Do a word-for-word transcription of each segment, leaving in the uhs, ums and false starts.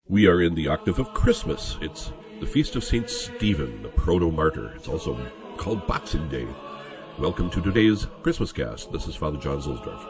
We are in the octave of Christmas. It's the feast of Saint Stephen, the proto-martyr. It's also called Boxing Day. Welcome to today's Christmas cast. This is Father John Zuhlsdorf.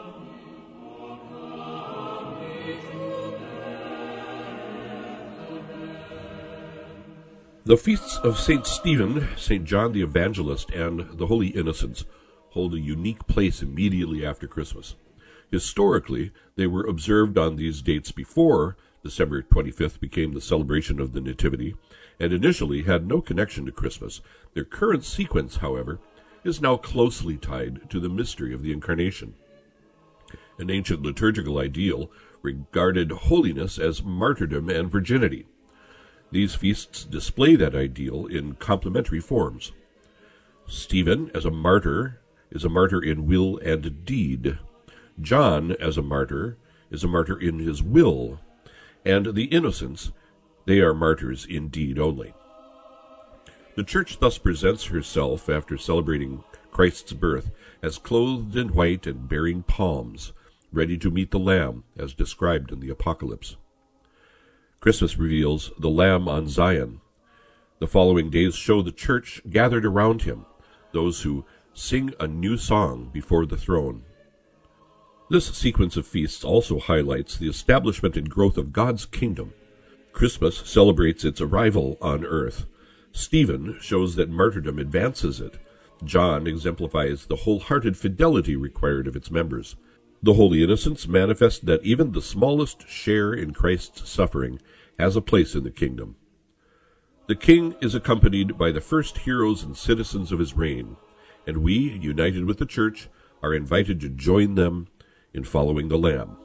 The feasts of Saint Stephen, Saint John the Evangelist, and the Holy Innocents hold a unique place immediately after Christmas. Historically, they were observed on these dates before December twenty-fifth became the celebration of the Nativity, and initially had no connection to Christmas. Their current sequence, however, is now closely tied to the mystery of the Incarnation. An ancient liturgical ideal regarded holiness as martyrdom and virginity. These feasts display that ideal in complementary forms. Stephen, as a martyr, is a martyr in will and deed. John, as a martyr, is a martyr in his will. And the innocents, they are martyrs in deed only. The Church thus presents herself, after celebrating Christ's birth, as clothed in white and bearing palms, ready to meet the Lamb, as described in the Apocalypse. Christmas reveals the Lamb on Zion. The following days show the Church gathered around him, those who sing a new song before the throne. This sequence of feasts also highlights the establishment and growth of God's kingdom. Christmas celebrates its arrival on earth. Stephen shows that martyrdom advances it. John exemplifies the wholehearted fidelity required of its members. The Holy Innocents manifest that even the smallest share in Christ's suffering has a place in the kingdom. The King is accompanied by the first heroes and citizens of his reign, and we, united with the Church, are invited to join them in following the Lamb.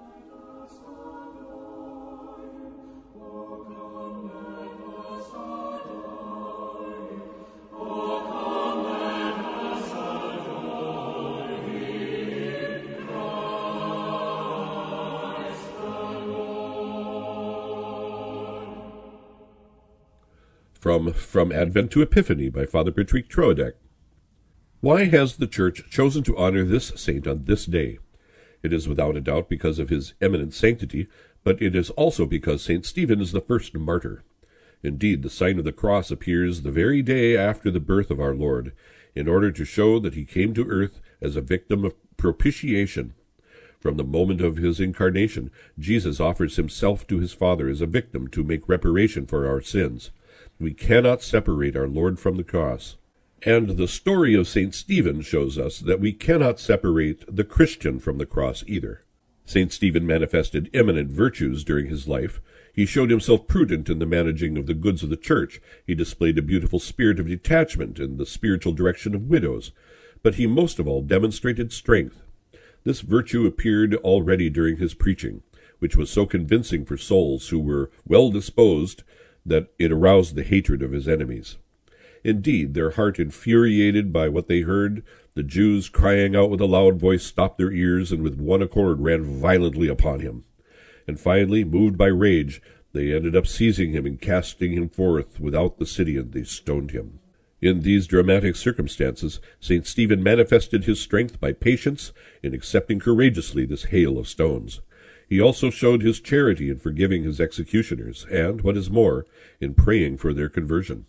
From From Advent to Epiphany by Father Patrick Troadec. Why has the Church chosen to honor this saint on this day? It is without a doubt because of his eminent sanctity, but it is also because Saint Stephen is the first martyr. Indeed, the sign of the cross appears the very day after the birth of our Lord, in order to show that he came to earth as a victim of propitiation. From the moment of his incarnation, Jesus offers himself to his Father as a victim to make reparation for our sins. We cannot separate our Lord from the cross. And the story of Saint Stephen shows us that we cannot separate the Christian from the cross either. Saint Stephen manifested eminent virtues during his life. He showed himself prudent in the managing of the goods of the Church. He displayed a beautiful spirit of detachment in the spiritual direction of widows. But he most of all demonstrated strength. This virtue appeared already during his preaching, which was so convincing for souls who were well disposed that it aroused the hatred of his enemies. Indeed, their heart infuriated by what they heard, the Jews, crying out with a loud voice, stopped their ears and with one accord ran violently upon him. And finally, moved by rage, they ended up seizing him and casting him forth without the city, and they stoned him. In these dramatic circumstances, Saint Stephen manifested his strength by patience in accepting courageously this hail of stones. He also showed his charity in forgiving his executioners, and, what is more, in praying for their conversion.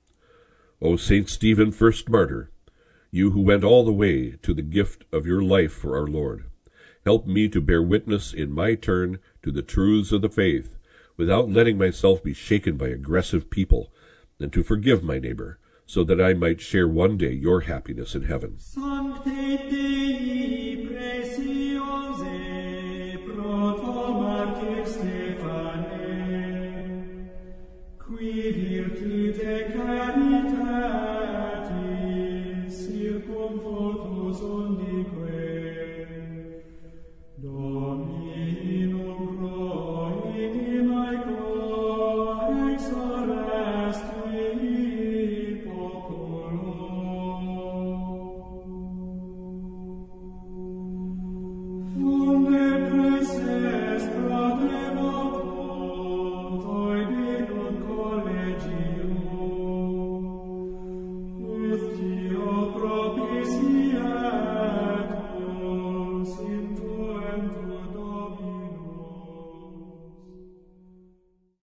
O Saint Stephen, first martyr, you who went all the way to the gift of your life for our Lord, help me to bear witness in my turn to the truths of the faith, without letting myself be shaken by aggressive people, and to forgive my neighbor, so that I might share one day your happiness in heaven. Sancte Dei